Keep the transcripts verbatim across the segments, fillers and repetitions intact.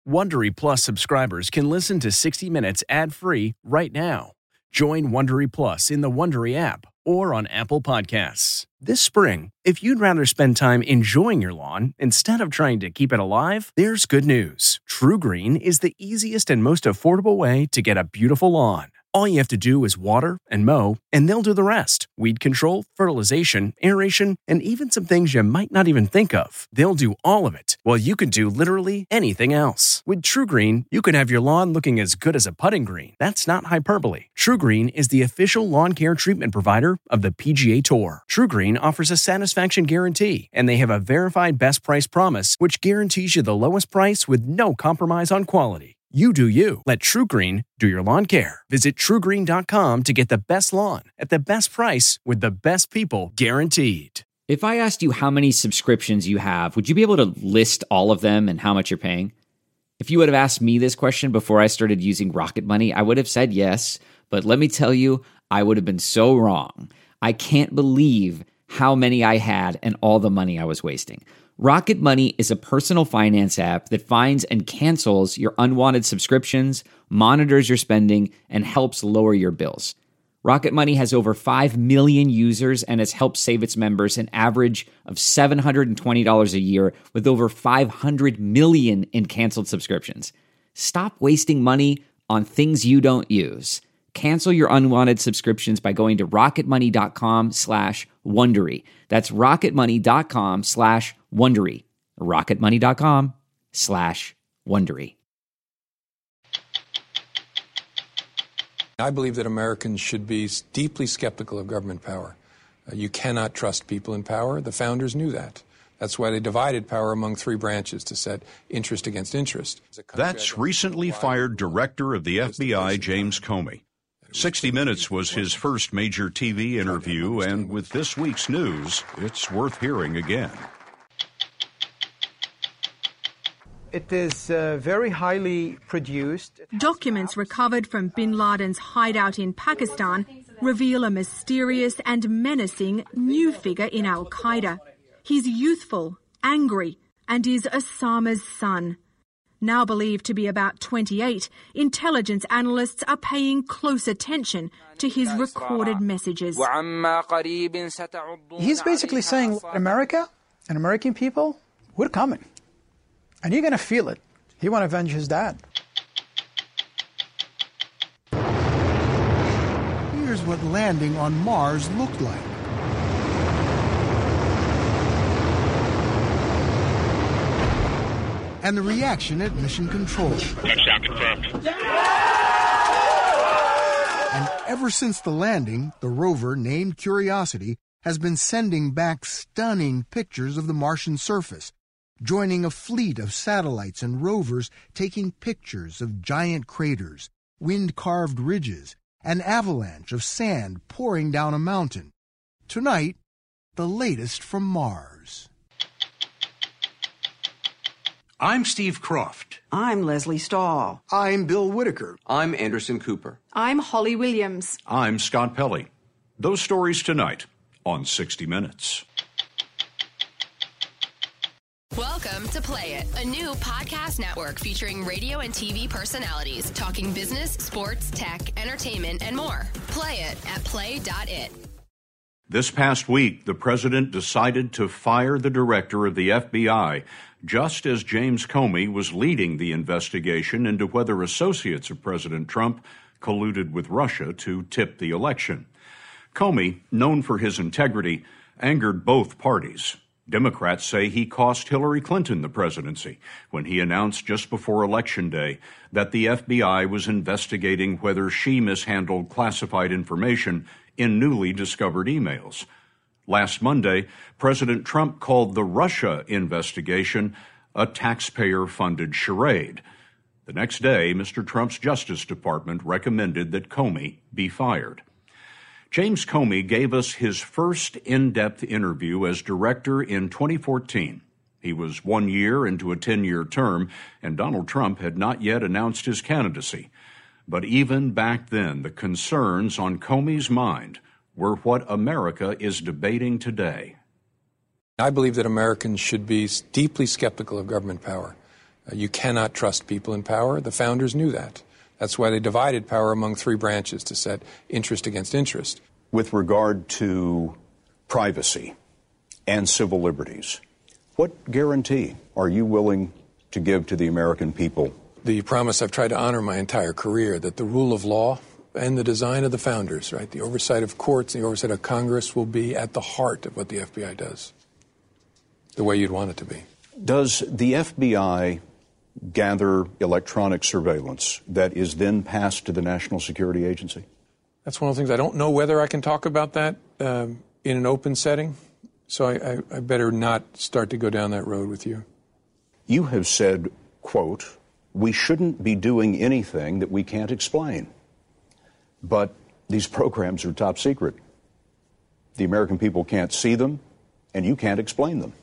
Wondery Plus subscribers can listen to sixty minutes ad-free right now. Join Wondery Plus in the Wondery app or on Apple Podcasts. This spring, if you'd rather spend time enjoying your lawn instead of trying to keep it alive, there's good news. TruGreen is the easiest and most affordable way to get a beautiful lawn. All you have to do is water and mow, and they'll do the rest. Weed control, fertilization, aeration, and even some things you might not even think of. They'll do all of it, while you can do literally anything else. With TruGreen, you can have your lawn looking as good as a putting green. That's not hyperbole. TruGreen is the official lawn care treatment provider of the P G A Tour. TruGreen offers a satisfaction guarantee, and they have a verified best price promise, which guarantees you the lowest price with no compromise on quality. You do you. Let TruGreen do your lawn care. Visit True Green dot com to get the best lawn at the best price with the best people guaranteed. If I asked you how many subscriptions you have, would you be able to list all of them and how much you're paying? If you would have asked me this question before I started using Rocket Money, I would have said yes, but let me tell you, I would have been so wrong. I can't believe how many I had and all the money I was wasting. Rocket Money is a personal finance app that finds and cancels your unwanted subscriptions, monitors your spending, and helps lower your bills. Rocket Money has over five million users and has helped save its members an average of seven hundred twenty dollars a year with over five hundred million in canceled subscriptions. Stop wasting money on things you don't use. Cancel your unwanted subscriptions by going to rocketmoney.com slash Wondery. That's rocketmoney.com slash Wondery. rocketmoney.com slash Wondery. I believe that Americans should be deeply skeptical of government power. Uh, you cannot trust people in power. The founders knew that. That's why they divided power among three branches to set interest against interest. That's recently fired director of the F B I, James Comey. sixty minutes was his first major T V interview, and with this week's news, it's worth hearing again. It is uh, very highly produced. Documents recovered from bin Laden's hideout in Pakistan reveal a mysterious and menacing new figure in Al-Qaeda. He's youthful, angry, and is Osama's son. Now believed to be about twenty-eight, intelligence analysts are paying close attention to his recorded messages. He's basically saying, America and American people, we're coming. And you're going to feel it. He want to avenge his dad. Here's what landing on Mars looked like. And the reaction at Mission Control. Touchdown confirmed. And ever since the landing, the rover named Curiosity has been sending back stunning pictures of the Martian surface, joining a fleet of satellites and rovers taking pictures of giant craters, wind-carved ridges, an avalanche of sand pouring down a mountain. Tonight, the latest from Mars. I'm Steve Croft. I'm Leslie Stahl. I'm Bill Whitaker. I'm Anderson Cooper. I'm Holly Williams. I'm Scott Pelley. Those stories tonight on sixty minutes. Welcome to Play It, a new podcast network featuring radio and T V personalities talking business, sports, tech, entertainment, and more. Play it at play dot it. This past week, the president decided to fire the director of the F B I just as James Comey was leading the investigation into whether associates of President Trump colluded with Russia to tip the election. Comey, known for his integrity, angered both parties. Democrats say he cost Hillary Clinton the presidency when he announced just before Election Day that the F B I was investigating whether she mishandled classified information in newly discovered emails. Last Monday, President Trump called the Russia investigation a taxpayer-funded charade. The next day, Mister Trump's Justice Department recommended that Comey be fired. James Comey gave us his first in-depth interview as director in twenty fourteen. He was one year into a ten-year term, and Donald Trump had not yet announced his candidacy. But even back then, the concerns on Comey's mind were what America is debating today. I believe that Americans should be deeply skeptical of government power. Uh, you cannot trust people in power. The founders knew that. That's why they divided power among three branches to set interest against interest. With regard to privacy and civil liberties, what guarantee are you willing to give to the American people? The promise I've tried to honor my entire career, that the rule of law and the design of the founders, right, the oversight of courts, the oversight of Congress will be at the heart of what the F B I does, the way you'd want it to be. Does the F B I gather electronic surveillance that is then passed to the National Security Agency? That's one of the things. I don't know whether I can talk about that um, in an open setting, so I, I, I better not start to go down that road with you. You have said, quote, we shouldn't be doing anything that we can't explain. But these programs are top secret. The American people can't see them, and you can't explain them.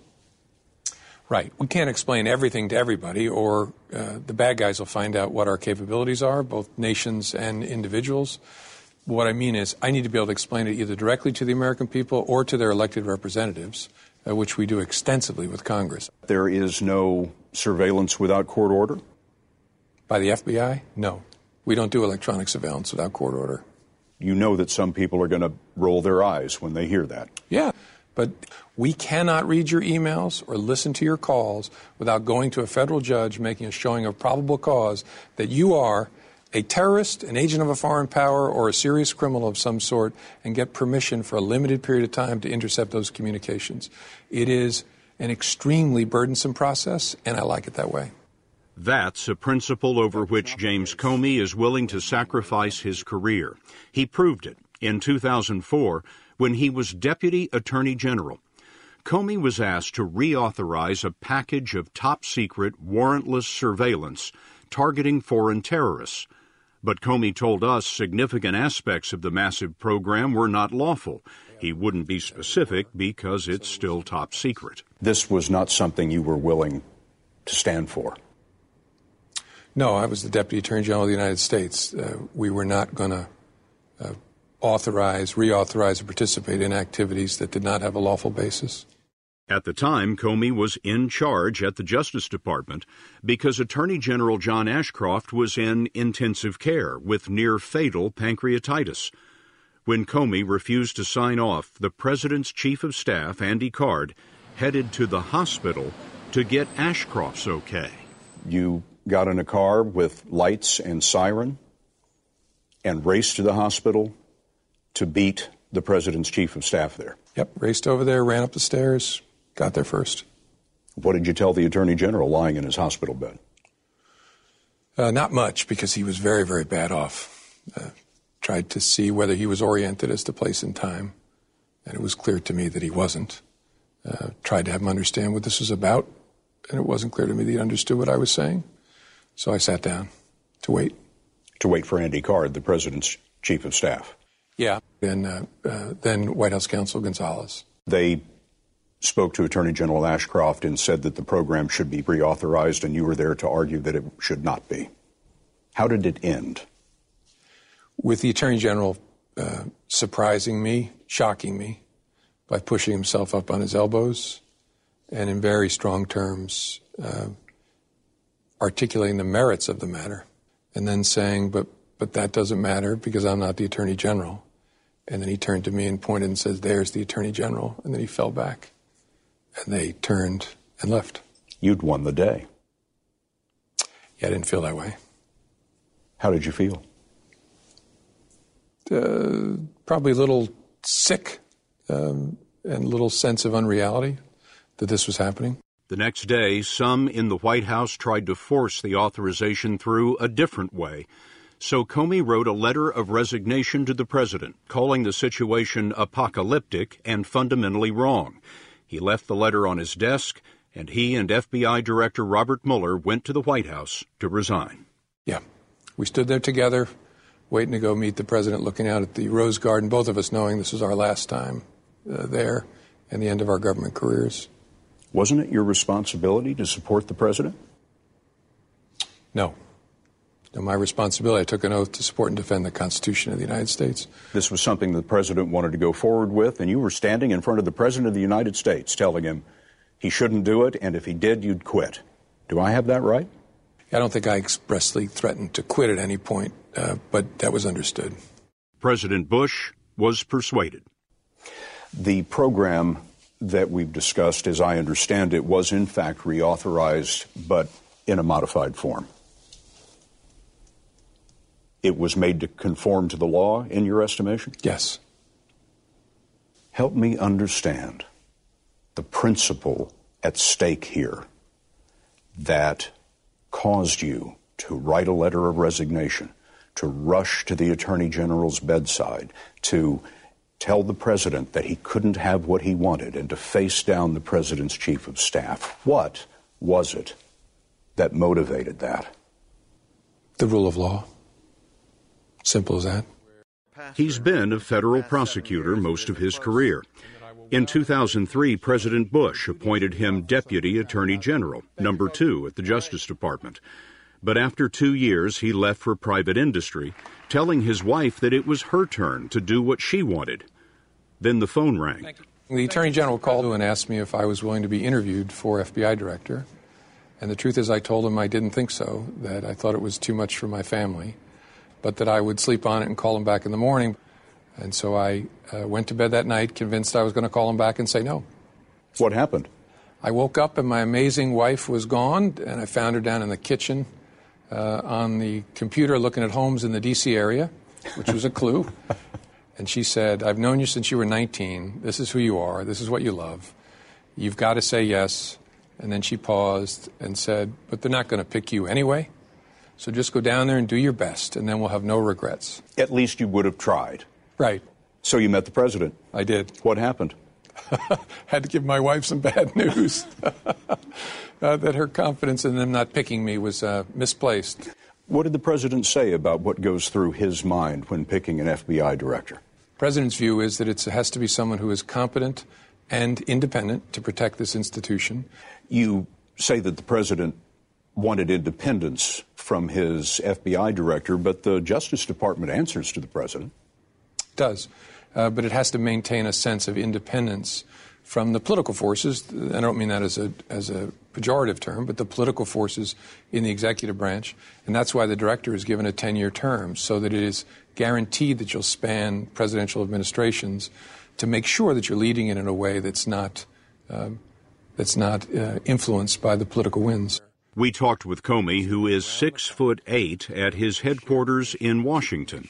Right. We can't explain everything to everybody, or uh, the bad guys will find out what our capabilities are, both nations and individuals. What I mean is I need to be able to explain it either directly to the American people or to their elected representatives, uh, which we do extensively with Congress. There is no surveillance without court order? By the F B I? No. We don't do electronic surveillance without court order. You know that some people are going to roll their eyes when they hear that. Yeah. But we cannot read your emails or listen to your calls without going to a federal judge making a showing of probable cause that you are a terrorist, an agent of a foreign power, or a serious criminal of some sort, and get permission for a limited period of time to intercept those communications. It is an extremely burdensome process, and I like it that way. That's a principle over which James Comey is willing to sacrifice his career. He proved it in two thousand four when he was Deputy Attorney General. Comey was asked to reauthorize a package of top-secret, warrantless surveillance targeting foreign terrorists. But Comey told us significant aspects of the massive program were not lawful. He wouldn't be specific because it's still top secret. This was not something you were willing to stand for. No, I was the Deputy Attorney General of the United States. Uh, we were not going to uh, authorize, reauthorize, or participate in activities that did not have a lawful basis. At the time, Comey was in charge at the Justice Department because Attorney General John Ashcroft was in intensive care with near-fatal pancreatitis. When Comey refused to sign off, the President's Chief of Staff, Andy Card, headed to the hospital to get Ashcroft's okay. You got in a car with lights and siren and raced to the hospital to beat the President's Chief of Staff there. Yep, raced over there, ran up the stairs, got there first. What did you tell the Attorney General lying in his hospital bed? Uh, not much, because he was very, very bad off. Uh, tried to see whether he was oriented as to place and time, and it was clear to me that he wasn't. Uh, tried to have him understand what this was about, and it wasn't clear to me that he understood what I was saying. So I sat down to wait. To wait for Andy Card, the President's Chief of Staff? Yeah, and uh, uh, then White House Counsel Gonzalez. They spoke to Attorney General Ashcroft and said that the program should be reauthorized, and you were there to argue that it should not be. How did it end? With the Attorney General uh, surprising me, shocking me, by pushing himself up on his elbows, and in very strong terms uh, articulating the merits of the matter, and then saying, but, but that doesn't matter because I'm not the Attorney General. And then he turned to me and pointed and says, there's the Attorney General. And then he fell back. And they turned and left. You'd won the day. Yeah, I didn't feel that way. How did you feel? Uh, probably a little sick um, and a little sense of unreality that this was happening. The next day, some in the White House tried to force the authorization through a different way. So Comey wrote a letter of resignation to the president, calling the situation apocalyptic and fundamentally wrong. He left the letter on his desk, and he and F B I Director Robert Mueller went to the White House to resign. Yeah. We stood there together, waiting to go meet the president, looking out at the Rose Garden, both of us knowing this was our last time uh, there and the end of our government careers. Wasn't it your responsibility to support the president? No. No, my responsibility, I took an oath to support and defend the Constitution of the United States. This was something the president wanted to go forward with, and you were standing in front of the president of the United States telling him he shouldn't do it, and if he did, you'd quit. Do I have that right? I don't think I expressly threatened to quit at any point, uh, but that was understood. President Bush was persuaded. The program that we've discussed, as I understand it, was in fact reauthorized, but in a modified form. It was made to conform to the law, in your estimation? Yes. Help me understand the principle at stake here that caused you to write a letter of resignation, to rush to the Attorney General's bedside, to tell the President that he couldn't have what he wanted, and to face down the President's Chief of Staff. What was it that motivated that? The rule of law. Simple as that. He's been a federal prosecutor most of his career. In two thousand three, President Bush appointed him Deputy Attorney General, number two at the Justice Department. But after two years, he left for private industry, telling his wife that it was her turn to do what she wanted. Then the phone rang. The Attorney General called and asked me if I was willing to be interviewed for F B I Director. And the truth is, I told him I didn't think so, that I thought it was too much for my family, but that I would sleep on it and call him back in the morning. And so I uh, went to bed that night, convinced I was going to call him back and say no. What happened? I woke up and my amazing wife was gone, and I found her down in the kitchen uh, on the computer looking at homes in the D C area, which was a clue. And she said, I've known you since you were nineteen. This is who you are. This is what you love. You've got to say yes. And then she paused and said, but they're not going to pick you anyway. So just go down there and do your best, and then we'll have no regrets. At least you would have tried. Right. So you met the President. I did. What happened? Had to give my wife some bad news. uh, that her confidence in them not picking me was uh, misplaced. What did the President say about what goes through his mind when picking an F B I director? The President's view is that it has to be someone who is competent and independent to protect this institution. You say that the President wanted independence from his F B I director, but the Justice Department answers to the President. It does, uh, but it has to maintain a sense of independence from the political forces. I don't mean that as a as a pejorative term, but the political forces in the executive branch. And that's why the director is given a ten-year term, so that it is guaranteed that you'll span presidential administrations to make sure that you're leading it in a way that's not, uh, that's not uh, influenced by the political winds. We talked with Comey, who is six foot eight, at his headquarters in Washington.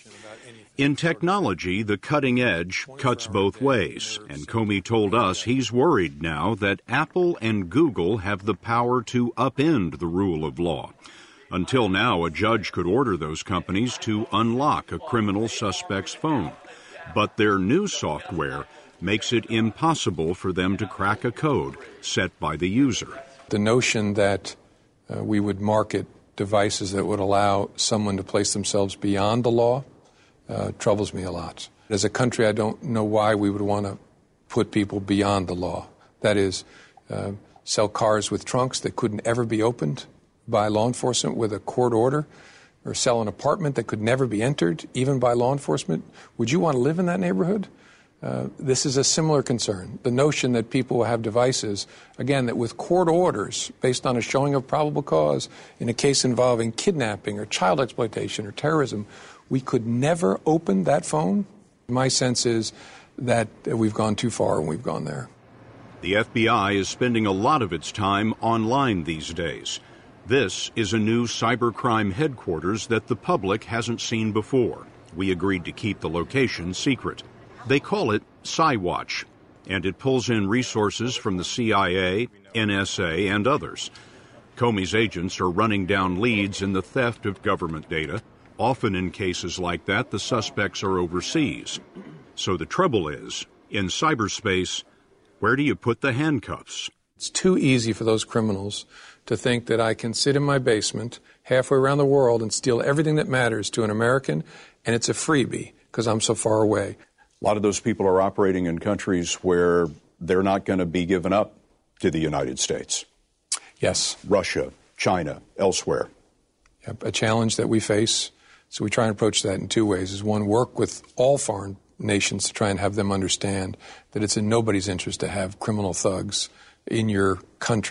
In technology, the cutting edge cuts both ways, and Comey told us he's worried now that Apple and Google have the power to upend the rule of law. Until now, a judge could order those companies to unlock a criminal suspect's phone. But their new software makes it impossible for them to crack a code set by the user. The notion that uh, we would market devices that would allow someone to place themselves beyond the law uh, troubles me a lot. As a country, I don't know why we would want to put people beyond the law. That is, uh, sell cars with trunks that couldn't ever be opened by law enforcement with a court order, or sell an apartment that could never be entered, even by law enforcement. Would you want to live in that neighborhood? Uh, this is a similar concern. The notion that people will have devices, again, that with court orders, based on a showing of probable cause, in a case involving kidnapping or child exploitation or terrorism, we could never open that phone. My sense is that we've gone too far and we've gone there. The F B I is spending a lot of its time online these days. This is a new cybercrime headquarters that the public hasn't seen before. We agreed to keep the location secret. They call it Cywatch, and it pulls in resources from the C I A, N S A, and others. Comey's agents are running down leads in the theft of government data. Often in cases like that, the suspects are overseas. So the trouble is, in cyberspace, where do you put the handcuffs? It's too easy for those criminals to think that I can sit in my basement halfway around the world and steal everything that matters to an American, and it's a freebie because I'm so far away. A lot of those people are operating in countries where they're not going to be given up to the United States. Yes. Russia, China, elsewhere. Yep, a challenge that we face. So we try and approach that in two ways. Is one, work with all foreign nations to try and have them understand that it's in nobody's interest to have criminal thugs in your country.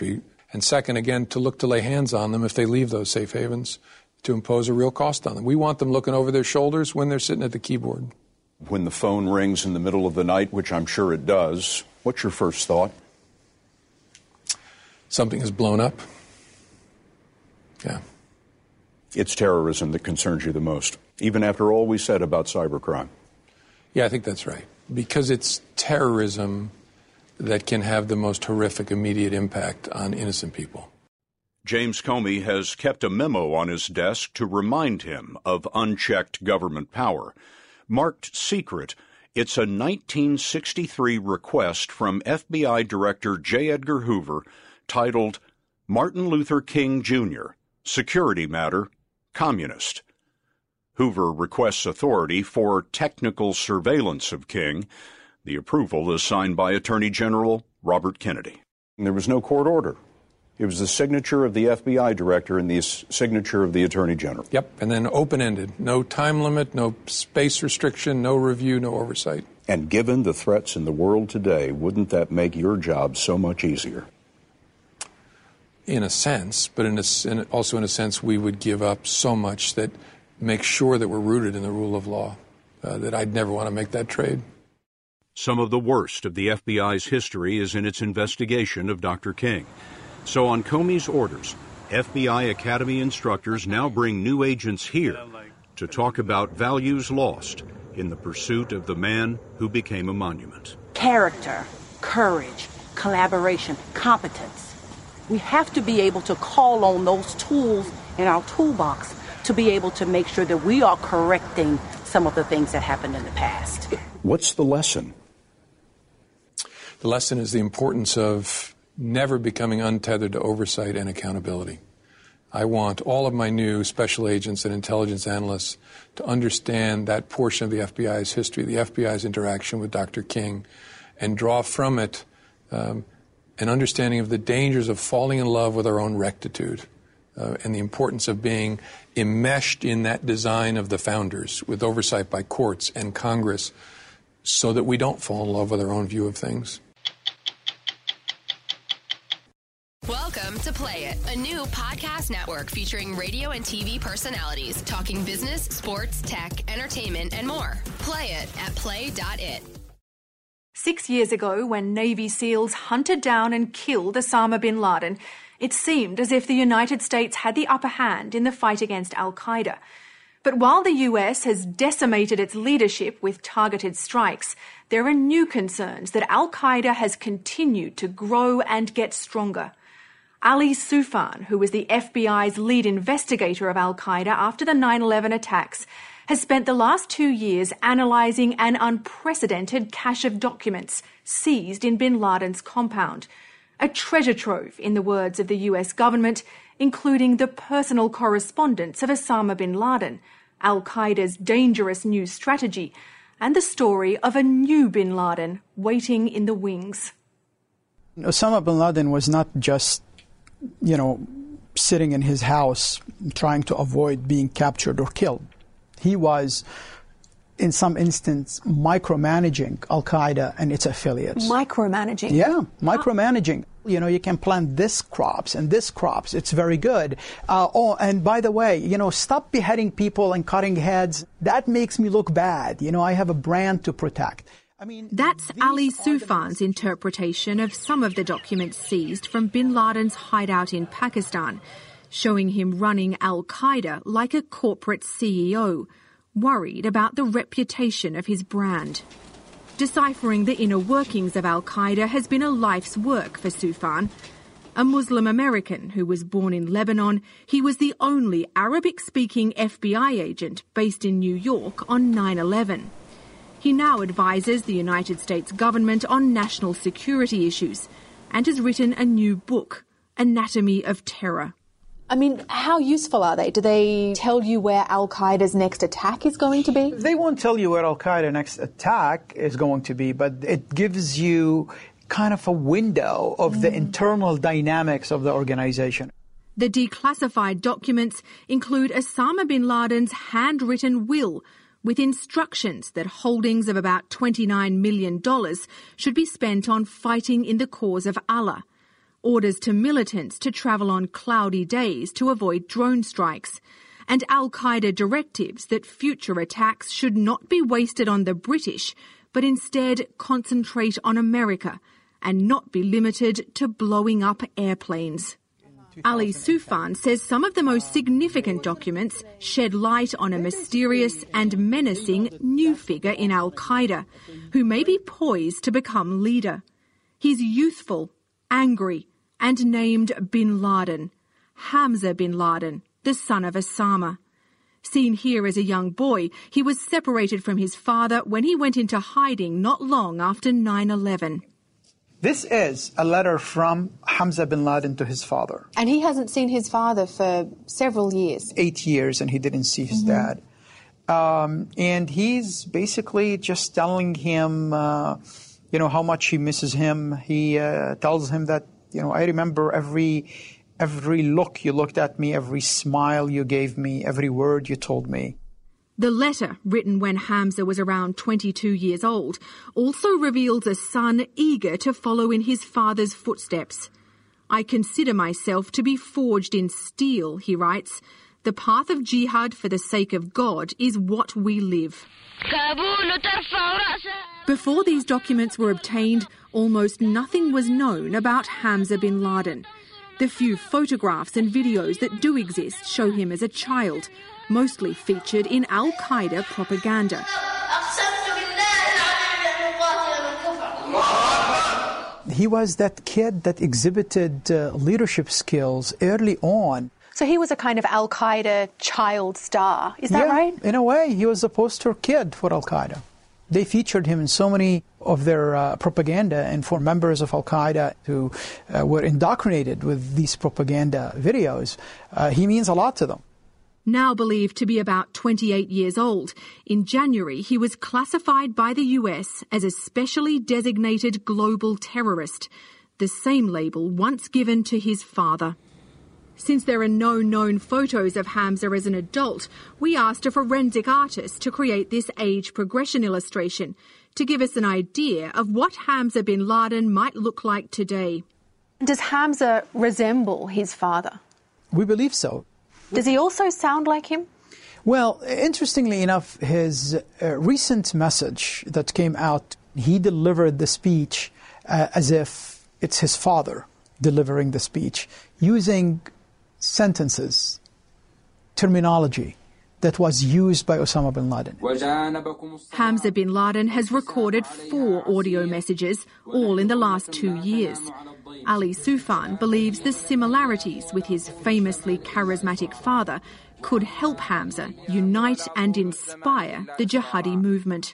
And second, again, to look to lay hands on them if they leave those safe havens, to impose a real cost on them. We want them looking over their shoulders when they're sitting at the keyboard. When the phone rings in the middle of the night, which I'm sure it does, what's your first thought? Something is blown up. Yeah. It's terrorism that concerns you the most, even after all we said about cybercrime. Yeah, I think that's right. Because it's terrorism that can have the most horrific immediate impact on innocent people. James Comey has kept a memo on his desk to remind him of unchecked government power. Marked secret, it's a nineteen sixty-three request from F B I Director J. Edgar Hoover titled Martin Luther King, Junior, Security Matter, Communist. Hoover requests authority for technical surveillance of King. The approval is signed by Attorney General Robert Kennedy. There was no court order. It was the signature of the F B I director and the signature of the Attorney General. Yep, and then open-ended. No time limit, no space restriction, no review, no oversight. And given the threats in the world today, wouldn't that make your job so much easier? In a sense, but in a, in, also in a sense, we would give up so much that makes sure that we're rooted in the rule of law, uh, that I'd never want to make that trade. Some of the worst of the F B I's history is in its investigation of Doctor King. So on Comey's orders, F B I Academy instructors now bring new agents here to talk about values lost in the pursuit of the man who became a monument. Character, courage, collaboration, competence. We have to be able to call on those tools in our toolbox to be able to make sure that we are correcting some of the things that happened in the past. What's the lesson? The lesson is the importance of never becoming untethered to oversight and accountability. I want all of my new special agents and intelligence analysts to understand that portion of the F B I's history, the F B I's interaction with Doctor King, and draw from it um, an understanding of the dangers of falling in love with our own rectitude uh, and the importance of being enmeshed in that design of the founders with oversight by courts and Congress so that we don't fall in love with our own view of things. Welcome to Play It, a new podcast network featuring radio and T V personalities talking business, sports, tech, entertainment, and more. Play it at play dot it. Six years ago, when Navy SEALs hunted down and killed Osama bin Laden, it seemed as if the United States had the upper hand in the fight against al-Qaeda. But while the U S has decimated its leadership with targeted strikes, there are new concerns that al-Qaeda has continued to grow and get stronger. Ali Soufan, who was the F B I's lead investigator of al-Qaeda after the nine eleven attacks, has spent the last two years analysing an unprecedented cache of documents seized in bin Laden's compound. A treasure trove, in the words of the U S government, including the personal correspondence of Osama bin Laden, al-Qaeda's dangerous new strategy, and the story of a new bin Laden waiting in the wings. Osama bin Laden was not just, you know, sitting in his house trying to avoid being captured or killed. He was, in some instance, micromanaging al-Qaeda and its affiliates. Micromanaging? Yeah, micromanaging. You know, you can plant this crops and this crops. It's very good. Uh, oh, and by the way, you know, stop beheading people and cutting heads. That makes me look bad. You know, I have a brand to protect. I mean, that's Ali Soufan's interpretation of some of the documents seized from bin Laden's hideout in Pakistan, showing him running al-Qaeda like a corporate C E O, worried about the reputation of his brand. Deciphering the inner workings of al-Qaeda has been a life's work for Soufan. A Muslim American who was born in Lebanon, he was the only Arabic-speaking F B I agent based in New York on nine eleven. He now advises the United States government on national security issues and has written a new book, Anatomy of Terror. I mean, how useful are they? Do they tell you where al-Qaeda's next attack is going to be? They won't tell you where al-Qaeda's next attack is going to be, but it gives you kind of a window of mm. the internal dynamics of the organization. The declassified documents include Osama bin Laden's handwritten will with instructions that holdings of about twenty-nine million dollars should be spent on fighting in the cause of Allah. orders to militants to travel on cloudy days to avoid drone strikes, and Al-Qaeda directives that future attacks should not be wasted on the British, but instead concentrate on America and not be limited to blowing up airplanes. Ali Soufan says some of the most significant documents shed light on a mysterious and menacing new figure in Al-Qaeda, who may be poised to become leader. He's youthful, angry, and named Bin Laden, Hamza Bin Laden, the son of Osama. Seen here as a young boy, he was separated from his father when he went into hiding not long after nine eleven. This is a letter from Hamza bin Laden to his father. And he hasn't seen his father for several years. Eight years, and he didn't see his Mm-hmm. dad. Um, and he's basically just telling him, uh, you know, how much he misses him. He uh, tells him that, you know, I remember every every look you looked at me, every smile you gave me, every word you told me. The letter, written when Hamza was around twenty-two years old, also reveals a son eager to follow in his father's footsteps. I consider myself to be forged in steel, he writes. The path of jihad for the sake of God is what we live. Before these documents were obtained, almost nothing was known about Hamza bin Laden. The few photographs and videos that do exist show him as a child, mostly featured in Al-Qaeda propaganda. He was that kid that exhibited uh, leadership skills early on. So he was a kind of Al-Qaeda child star, is that yeah, right? In a way, he was a poster kid for Al-Qaeda. They featured him in so many of their uh, propaganda, and for members of Al-Qaeda who uh, were indoctrinated with these propaganda videos, uh, he means a lot to them. Now believed to be about twenty-eight years old, in January he was classified by the U S as a specially designated global terrorist, the same label once given to his father. Since there are no known photos of Hamza as an adult, we asked a forensic artist to create this age progression illustration to give us an idea of what Hamza bin Laden might look like today. Does Hamza resemble his father? We believe so. Does he also sound like him? Well, interestingly enough, his uh, recent message that came out, he delivered the speech uh, as if it's his father delivering the speech, using sentences, terminology that was used by Osama bin Laden. Hamza bin Laden has recorded four audio messages, all in the last two years. Ali Soufan believes the similarities with his famously charismatic father could help Hamza unite and inspire the jihadi movement.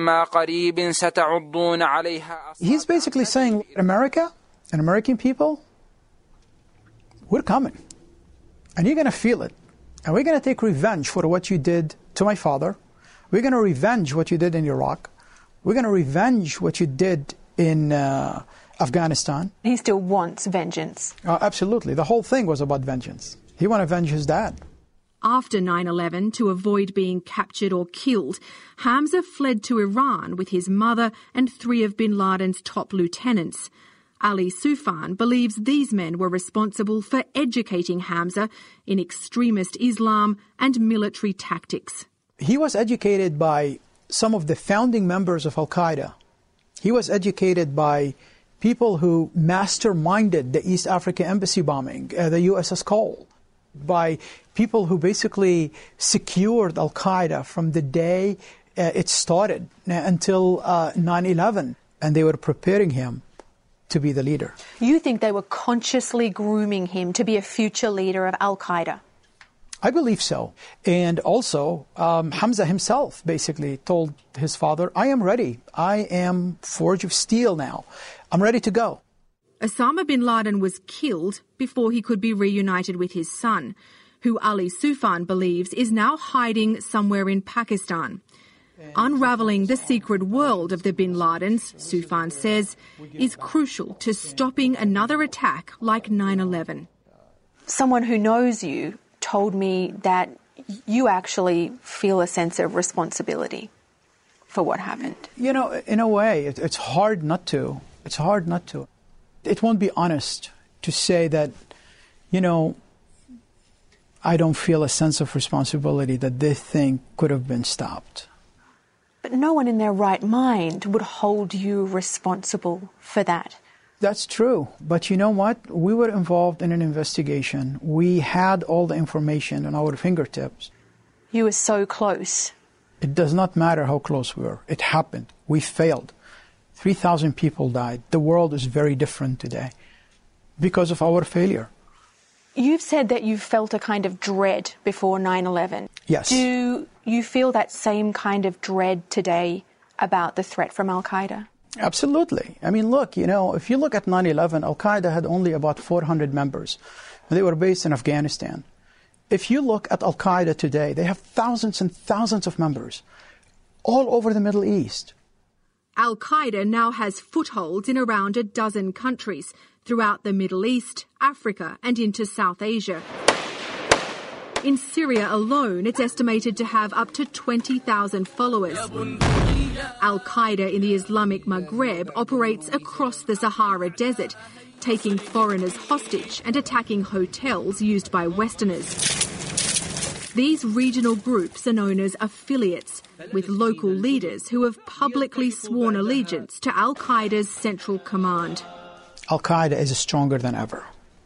He's basically saying, America and American people, we're coming. And you're going to feel it. And we're going to take revenge for what you did to my father. We're going to revenge what you did in Iraq. We're going to revenge what you did in uh, Afghanistan. He still wants vengeance. Uh, absolutely. The whole thing was about vengeance. He wanted to avenge his dad. After nine eleven, to avoid being captured or killed, Hamza fled to Iran with his mother and three of bin Laden's top lieutenants. Ali Soufan believes these men were responsible for educating Hamza in extremist Islam and military tactics. He was educated by some of the founding members of Al-Qaeda. He was educated by people who masterminded the East Africa Embassy bombing, uh, the U S S Cole, by people who basically secured Al-Qaeda from the day uh, it started until uh, nine eleven, and they were preparing him to be the leader. You think they were consciously grooming him to be a future leader of Al-Qaeda? I believe so. And also, um, Hamza himself basically told his father, I am ready. I am forged of steel now. I'm ready to go. Osama bin Laden was killed before he could be reunited with his son, who Ali Soufan believes is now hiding somewhere in Pakistan. Unravelling the secret world of the bin Ladens, Soufan says, is crucial to stopping another attack like nine eleven. Someone who knows you told me that you actually feel a sense of responsibility for what happened. You know, in a way, it, it's hard not to. It's hard not to. It won't be honest to say that, you know, I don't feel a sense of responsibility that this thing could have been stopped. But no one in their right mind would hold you responsible for that. That's true. But you know what? We were involved in an investigation. We had all the information on our fingertips. You were so close. It does not matter how close we were. It happened. We failed. three thousand people died. The world is very different today because of our failure. You've said that you felt a kind of dread before nine eleven. Yes. Do you feel that same kind of dread today about the threat from Al-Qaeda? Absolutely. I mean, look, you know, if you look at nine eleven, Al-Qaeda had only about four hundred members. They were based in Afghanistan. If you look at Al-Qaeda today, they have thousands and thousands of members all over the Middle East. Al-Qaeda now has footholds in around a dozen countries throughout the Middle East, Africa and into South Asia. In Syria alone, it's estimated to have up to twenty thousand followers. Al-Qaeda in the Islamic Maghreb operates across the Sahara Desert, taking foreigners hostage and attacking hotels used by Westerners. These regional groups are known as affiliates, with local leaders who have publicly sworn allegiance to Al-Qaeda's central command. Al-Qaeda is stronger than ever.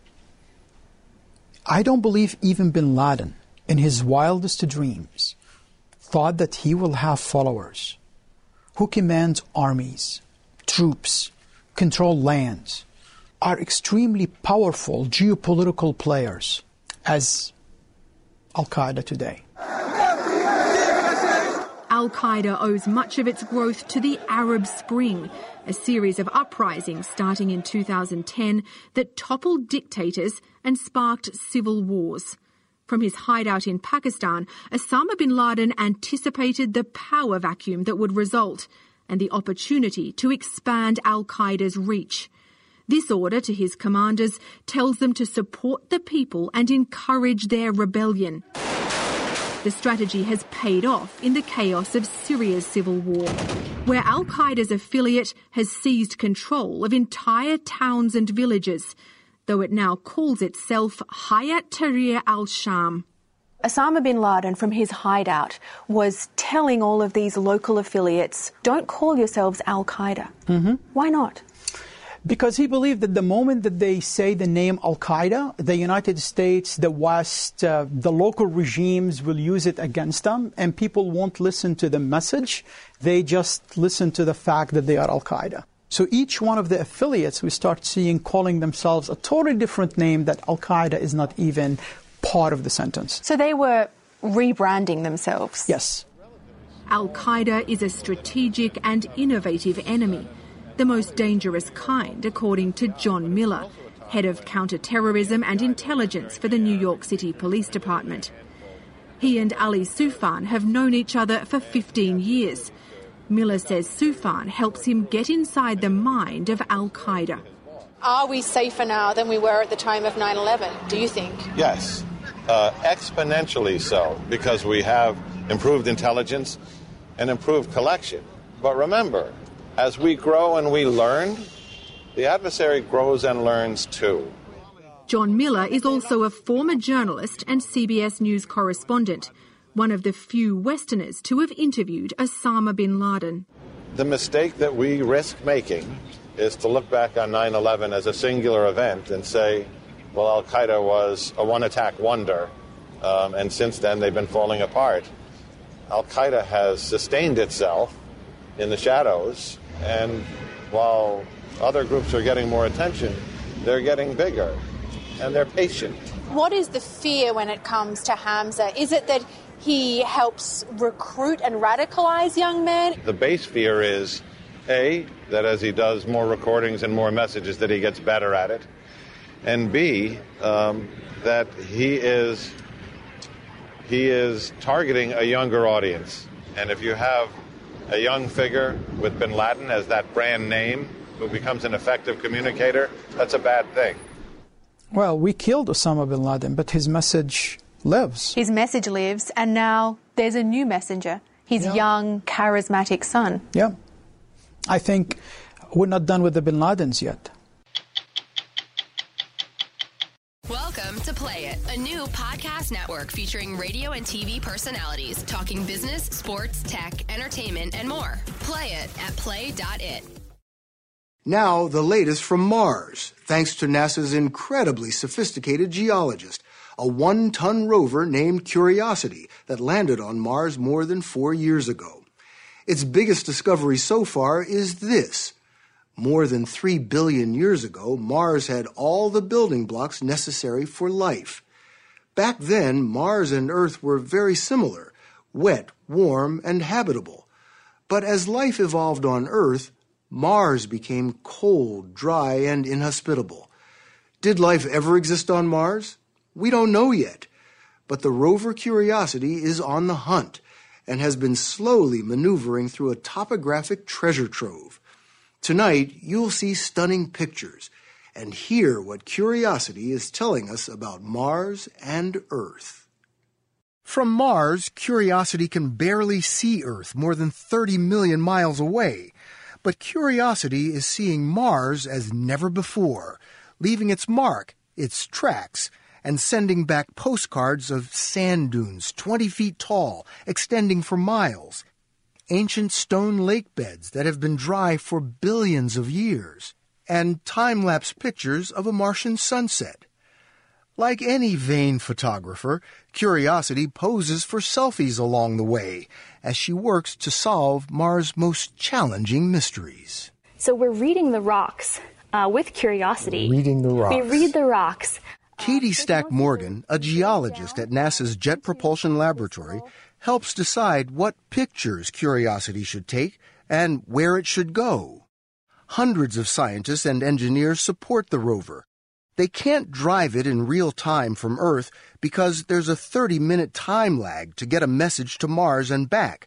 I don't believe even bin Laden, in his wildest dreams, thought that he will have followers who command armies, troops, control lands, are extremely powerful geopolitical players as Al-Qaeda today. Al-Qaeda owes much of its growth to the Arab Spring, a series of uprisings starting in two thousand ten that toppled dictators and sparked civil wars. From his hideout in Pakistan, Osama bin Laden anticipated the power vacuum that would result and the opportunity to expand Al-Qaeda's reach. This order to his commanders tells them to support the people and encourage their rebellion. The strategy has paid off in the chaos of Syria's civil war, where Al-Qaeda's affiliate has seized control of entire towns and villages, though it now calls itself Hayat Tahrir al-Sham. Osama bin Laden, from his hideout, was telling all of these local affiliates, don't call yourselves Al-Qaeda. Mm-hmm. Why not? Because he believed that the moment that they say the name Al-Qaeda, the United States, the West, uh, the local regimes will use it against them, and people won't listen to the message. They just listen to the fact that they are Al-Qaeda. So each one of the affiliates we start seeing calling themselves a totally different name that Al-Qaeda is not even part of the sentence. So they were rebranding themselves? Yes. Al-Qaeda is a strategic and innovative enemy, the most dangerous kind, according to John Miller, head of counter-terrorism and intelligence for the New York City Police Department. He and Ali Soufan have known each other for fifteen years. Miller says Soufan helps him get inside the mind of Al-Qaeda. Are we safer now than we were at the time of nine eleven, do you think? Yes, uh, exponentially so, because we have improved intelligence and improved collection. But remember, as we grow and we learn, the adversary grows and learns too. John Miller is also a former journalist and C B S News correspondent, one of the few Westerners to have interviewed Osama bin Laden. The mistake that we risk making is to look back on nine eleven as a singular event and say, well, Al-Qaeda was a one-attack wonder, um, and since then they've been falling apart. Al-Qaeda has sustained itself in the shadows, and while other groups are getting more attention, they're getting bigger, and they're patient. What is the fear when it comes to Hamza? Is it that he helps recruit and radicalize young men? The base fear is, A, that as he does more recordings and more messages that he gets better at it, and B, um, that he is he is targeting a younger audience. And if you have a young figure with bin Laden as that brand name who becomes an effective communicator, that's a bad thing. Well, we killed Osama bin Laden, but his message lives. His message lives, and now there's a new messenger, his yeah. young, charismatic son. Yeah. I think we're not done with the bin Ladens yet. a new podcast network featuring radio and T V personalities talking business, sports, tech, entertainment, and more. Play it at play dot it. Now, the latest from Mars, thanks to NASA's incredibly sophisticated geologist, a one-ton rover named Curiosity that landed on Mars more than four years ago. Its biggest discovery so far is this. More than three billion years ago, Mars had all the building blocks necessary for life. Back then, Mars and Earth were very similar, wet, warm, and habitable. But as life evolved on Earth, Mars became cold, dry, and inhospitable. Did life ever exist on Mars? We don't know yet. But the rover Curiosity is on the hunt and has been slowly maneuvering through a topographic treasure trove. Tonight, you'll see stunning pictures and hear what Curiosity is telling us about Mars and Earth. From Mars, Curiosity can barely see Earth more than thirty million miles away. But Curiosity is seeing Mars as never before, leaving its mark, its tracks, and sending back postcards of sand dunes twenty feet tall, extending for miles, ancient stone lake beds that have been dry for billions of years, and time-lapse pictures of a Martian sunset. Like any vain photographer, Curiosity poses for selfies along the way as she works to solve Mars' most challenging mysteries. So we're reading the rocks uh, with Curiosity. Reading the rocks. We read the rocks. Katie Stack Morgan, a geologist at NASA's Jet Propulsion Laboratory, helps decide what pictures Curiosity should take and where it should go. Hundreds of scientists and engineers support the rover. They can't drive it in real time from Earth because there's a thirty-minute time lag to get a message to Mars and back.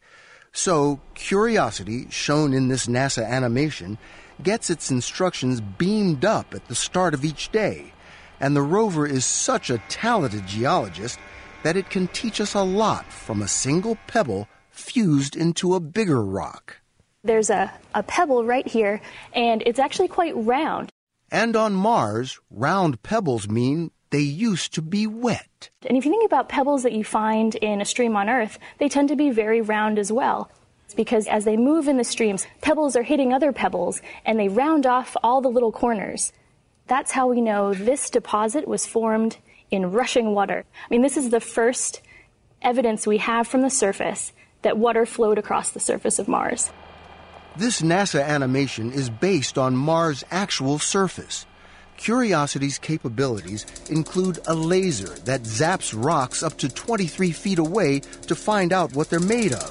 So Curiosity, shown in this NASA animation, gets its instructions beamed up at the start of each day. And the rover is such a talented geologist that it can teach us a lot from a single pebble fused into a bigger rock. There's a, a pebble right here, and it's actually quite round. And on Mars, round pebbles mean they used to be wet. And if you think about pebbles that you find in a stream on Earth, they tend to be very round as well. It's because as they move in the streams, pebbles are hitting other pebbles, and they round off all the little corners. That's how we know this deposit was formed in rushing water. I mean, this is the first evidence we have from the surface that water flowed across the surface of Mars. This NASA animation is based on Mars' actual surface. Curiosity's capabilities include a laser that zaps rocks up to twenty-three feet away to find out what they're made of.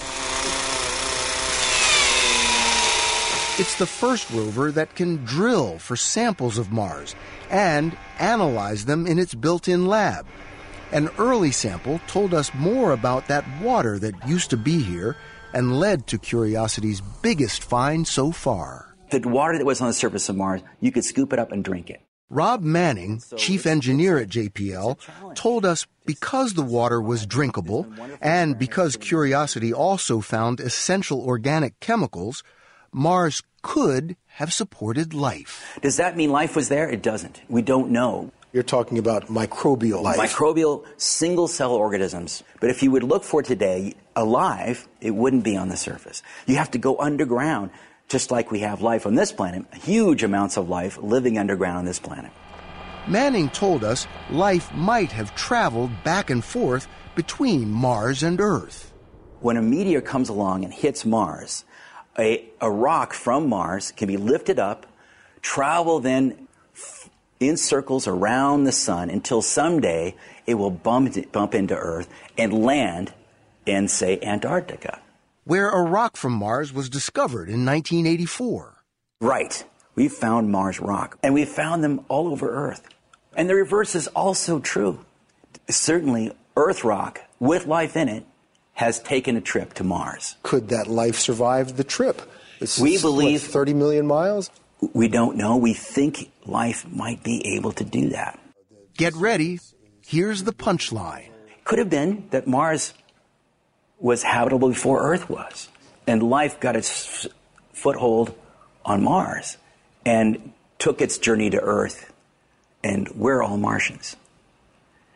It's the first rover that can drill for samples of Mars and analyze them in its built-in lab. An early sample told us more about that water that used to be here and led to Curiosity's biggest find so far. The water that was on the surface of Mars, you could scoop it up and drink it. Rob Manning, chief engineer at J P L, told us because the water was drinkable and because Curiosity also found essential organic chemicals, Mars could have supported life. Does that mean life was there? It doesn't. We don't know. You're talking about microbial life. Microbial, single-cell organisms. But if you would look for today alive, it wouldn't be on the surface. You have to go underground, just like we have life on this planet, huge amounts of life living underground on this planet. Manning told us life might have traveled back and forth between Mars and Earth. When a meteor comes along and hits Mars, a, a rock from Mars can be lifted up, travel then in circles around the sun until someday it will bump, bump into Earth and land in, say, Antarctica. Where a rock from Mars was discovered in nineteen eighty-four. Right. We found Mars rock, and we found them all over Earth. And the reverse is also true. Certainly, Earth rock with life in it has taken a trip to Mars. Could that life survive the trip? It's, we believe... What, thirty million miles? We don't know. We think life might be able to do that. Get ready. Here's the punchline. Could have been that Mars was habitable before Earth was, and life got its foothold on Mars and took its journey to Earth, and we're all Martians.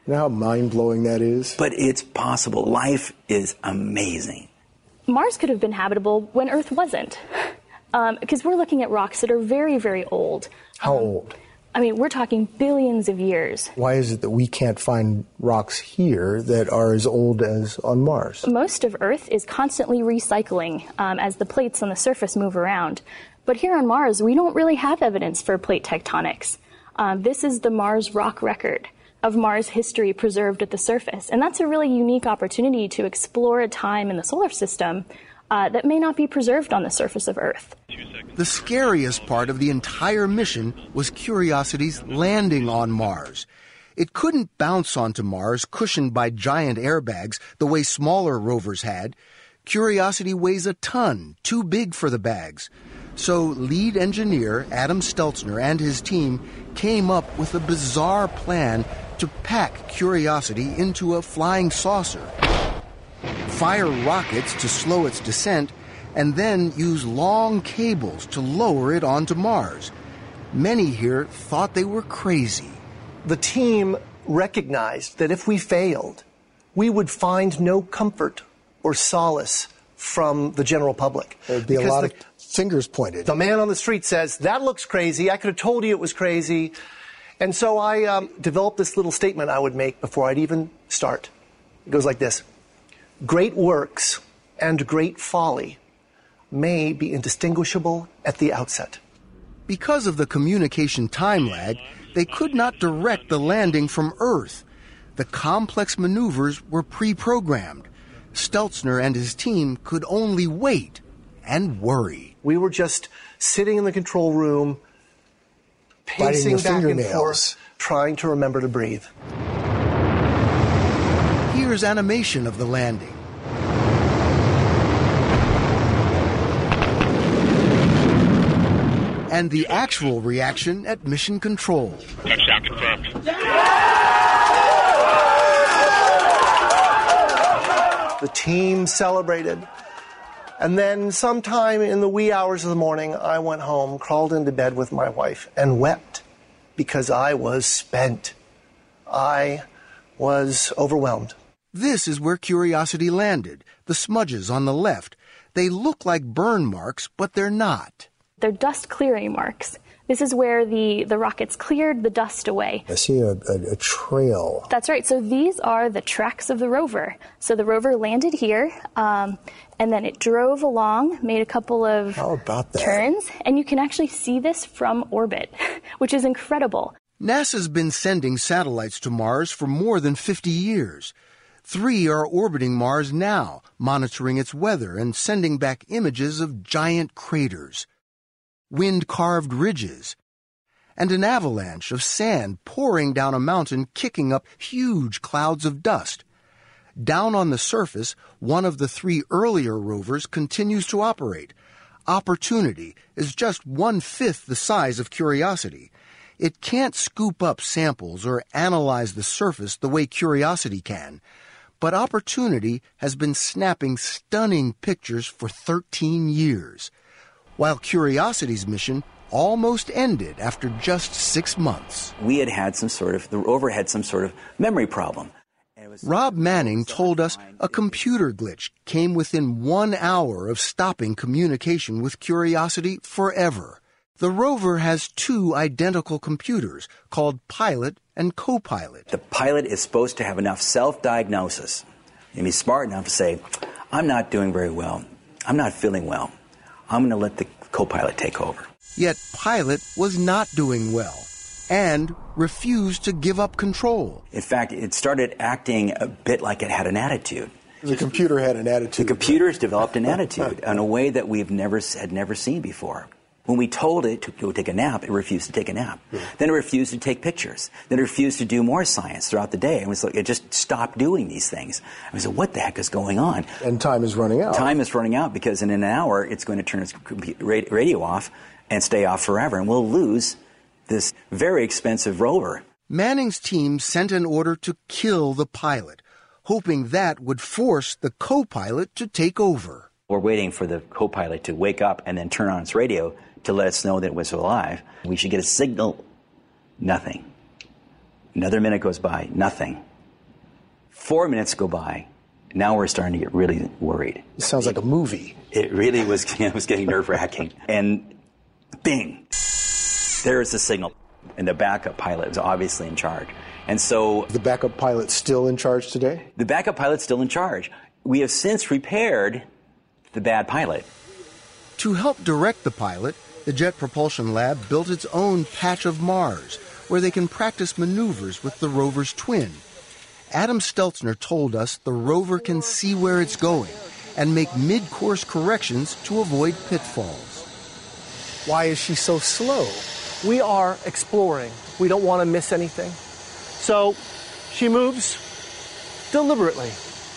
You know how mind-blowing that is? But it's possible. Life is amazing. Mars could have been habitable when Earth wasn't, because um, we're looking at rocks that are very, very old. How um, old? I mean, we're talking billions of years. Why is it that we can't find rocks here that are as old as on Mars? Most of Earth is constantly recycling um, as the plates on the surface move around. But here on Mars, we don't really have evidence for plate tectonics. Um, this is the Mars rock record of Mars history preserved at the surface. And that's a really unique opportunity to explore a time in the solar system uh, that may not be preserved on the surface of Earth. The scariest part of the entire mission was Curiosity's landing on Mars. It couldn't bounce onto Mars cushioned by giant airbags the way smaller rovers had. Curiosity weighs a ton, too big for the bags. So lead engineer Adam Stelzner and his team came up with a bizarre plan to pack Curiosity into a flying saucer, fire rockets to slow its descent, and then use long cables to lower it onto Mars. Many here thought they were crazy. The team recognized that if we failed, we would find no comfort or solace from the general public. There'd be a lot of fingers pointed. The man on the street says, that looks crazy. I could have told you it was crazy. And so I um, developed this little statement I would make before I'd even start. It goes like this. Great works and great folly may be indistinguishable at the outset. Because of the communication time lag, they could not direct the landing from Earth. The complex maneuvers were pre-programmed. Stelzner and his team could only wait and worry. We were just sitting in the control room, pacing back and forth, trying to remember to breathe. Here's animation of the landing. And the actual reaction at mission control. Touchdown confirmed. The team celebrated. And then sometime in the wee hours of the morning, I went home, crawled into bed with my wife, and wept because I was spent. I was overwhelmed. This is where Curiosity landed, the smudges on the left. They look like burn marks, but they're not. They're dust clearing marks. This is where the, the rockets cleared the dust away. I see a, a, a trail. That's right. So these are the tracks of the rover. So the rover landed here, um, and then it drove along, made a couple of How about that? turns, and you can actually see this from orbit, which is incredible. NASA's been sending satellites to Mars for more than fifty years. Three are orbiting Mars now, monitoring its weather and sending back images of giant craters, wind-carved ridges, and an avalanche of sand pouring down a mountain, kicking up huge clouds of dust. Down on the surface, one of the three earlier rovers continues to operate. Opportunity is just one-fifth the size of Curiosity. It can't scoop up samples or analyze the surface the way Curiosity can, but Opportunity has been snapping stunning pictures for thirteen years. While Curiosity's mission almost ended after just six months. We had had some sort of, the rover had some sort of memory problem. Rob Manning told us a computer glitch came within one hour of stopping communication with Curiosity forever. The rover has two identical computers called Pilot and Co-Pilot. The pilot is supposed to have enough self-diagnosis and be smart enough to say, I'm not doing very well. I'm not feeling well. I'm going to let the co-pilot take over. Yet Pilot was not doing well and refused to give up control. In fact, it started acting a bit like it had an attitude. The computer had an attitude. The computer's developed an attitude in a way that we've never had never seen before. When we told it to go take a nap, it refused to take a nap. Yeah. Then it refused to take pictures. Then it refused to do more science throughout the day. It was like it just stopped doing these things. I said, what the heck is going on? And time is running out. Time is running out because in an hour it's going to turn its radio off and stay off forever, and we'll lose this very expensive rover. Manning's team sent an order to kill the pilot, hoping that would force the co-pilot to take over. We're waiting for the co-pilot to wake up and then turn on its radio to let us know that it was alive. We should get a signal. Nothing. Another minute goes by. Nothing. Four minutes go by. Now we're starting to get really worried. It sounds like a movie. It really was, it was getting nerve-wracking. And bing, there's the signal. And the backup pilot was obviously in charge. And so... The backup pilot's still in charge today? The backup pilot's still in charge. We have since repaired the bad pilot. To help direct the pilot, the Jet Propulsion Lab built its own patch of Mars, where they can practice maneuvers with the rover's twin. Adam Stelzner told us the rover can see where it's going and make mid-course corrections to avoid pitfalls. Why is she so slow? We are exploring. We don't want to miss anything. So she moves deliberately.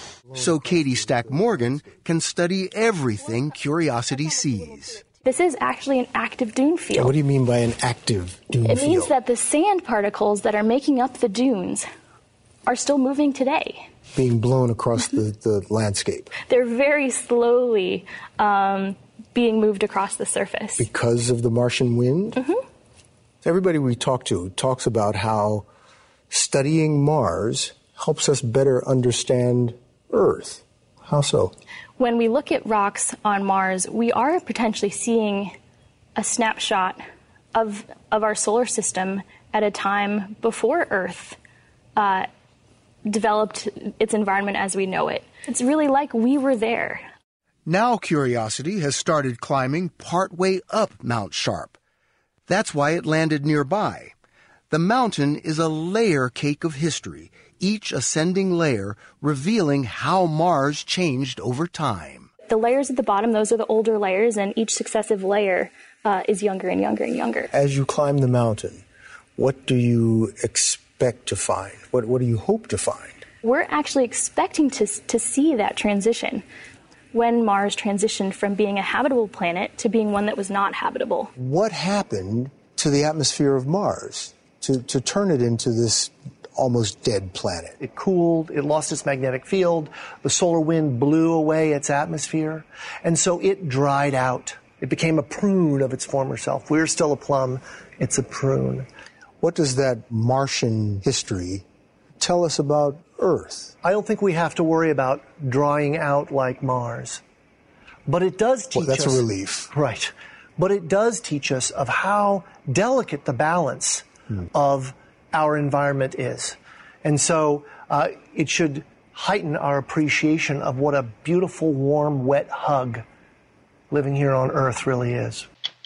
So Katie Stack Morgan can study everything Curiosity sees. This is actually an active dune field. What do you mean by an active dune it field? It means that the sand particles that are making up the dunes are still moving today. Being blown across the, the landscape. They're very slowly um, being moved across the surface. Because of the Martian wind? Mm-hmm. Everybody we talk to talks about how studying Mars helps us better understand Earth. How so? When we look at rocks on Mars, we are potentially seeing a snapshot of, of our solar system at a time before Earth uh, developed its environment as we know it. It's really like we were there. Now Curiosity has started climbing partway up Mount Sharp. That's why it landed nearby. The mountain is a layer cake of history, each ascending layer revealing how Mars changed over time. The layers at the bottom, those are the older layers, and each successive layer uh, is younger and younger and younger. As you climb the mountain, what do you expect to find? What, what do you hope to find? We're actually expecting to, to see that transition. When Mars transitioned from being a habitable planet to being one that was not habitable. What happened to the atmosphere of Mars to, to turn it into this almost dead planet? It cooled, it lost its magnetic field, the solar wind blew away its atmosphere, and so it dried out. It became a prune of its former self. We're still a plum, it's a prune. What does that Martian history tell us about Earth? I don't think we have to worry about drying out like Mars. But it does teach us... Well, that's us, a relief. Right. But it does teach us of how delicate the balance hmm. of our environment is. And so uh, it should heighten our appreciation of what a beautiful, warm, wet hug living here on Earth really is.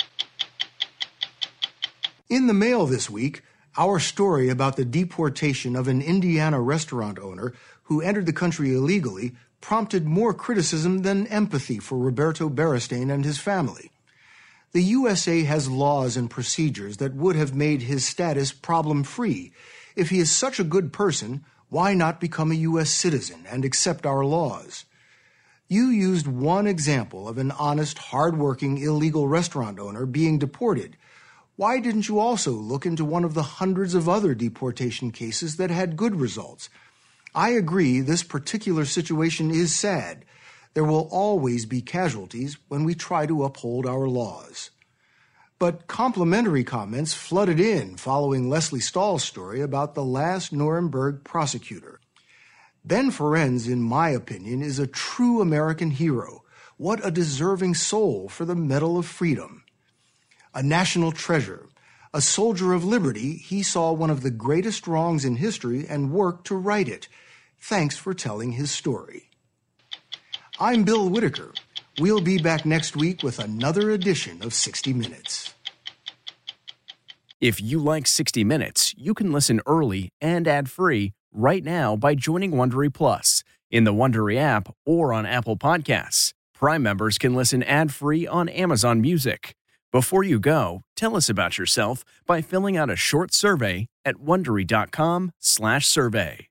In the mail this week, our story about the deportation of an Indiana restaurant owner who entered the country illegally prompted more criticism than empathy for Roberto Beristain and his family. The U S A has laws and procedures that would have made his status problem-free. If he is such a good person, why not become a U S citizen and accept our laws? You used one example of an honest, hard-working, illegal restaurant owner being deported. Why didn't you also look into one of the hundreds of other deportation cases that had good results? I agree this particular situation is sad. There will always be casualties when we try to uphold our laws. But complimentary comments flooded in following Leslie Stahl's story about the last Nuremberg prosecutor. Ben Ferencz, in my opinion, is a true American hero. What a deserving soul for the Medal of Freedom. A national treasure, a soldier of liberty, he saw one of the greatest wrongs in history and worked to right it. Thanks for telling his story. I'm Bill Whitaker. We'll be back next week with another edition of sixty minutes. If you like sixty minutes, you can listen early and ad-free right now by joining Wondery Plus in the Wondery app or on Apple Podcasts. Prime members can listen ad-free on Amazon Music. Before you go, tell us about yourself by filling out a short survey at Wondery dot com slash survey.